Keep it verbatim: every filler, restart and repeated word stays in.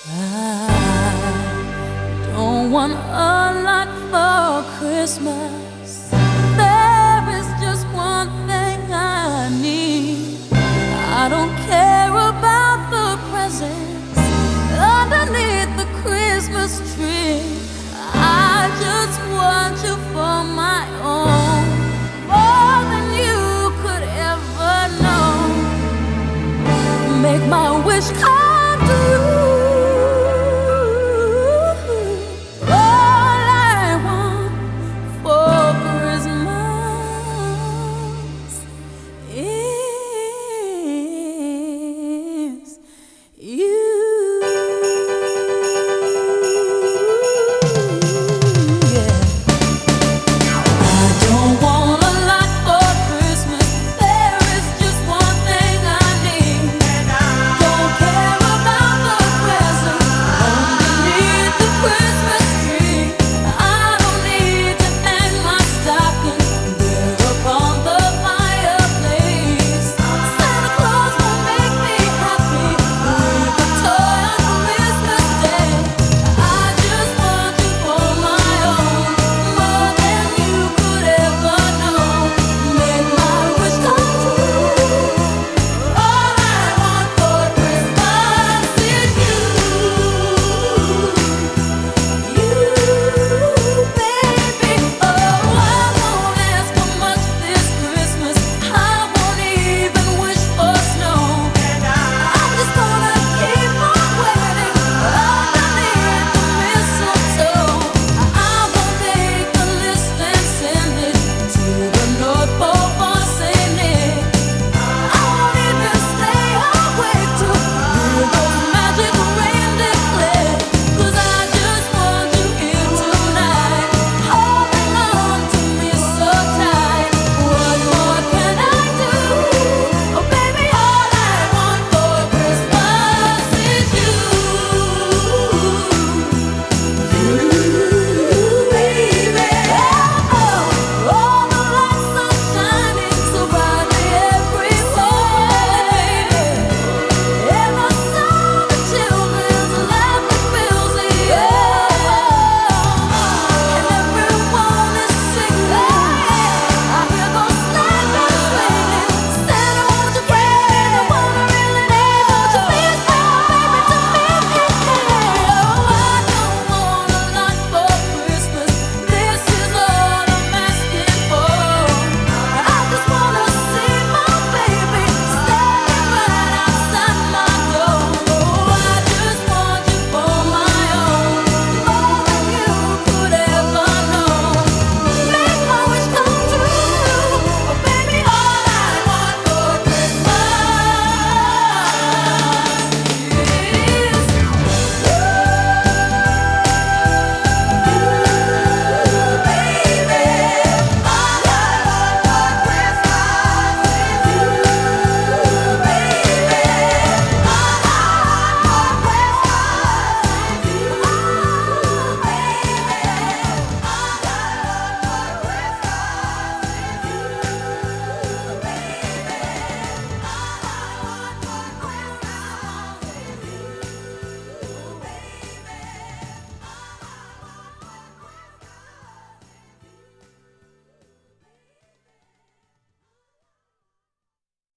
I don't want a lot for Christmas. There is just one thing I need. I don't care about the presents underneath the Christmas tree. I just want you for my own, more than you could ever know. Make my wish come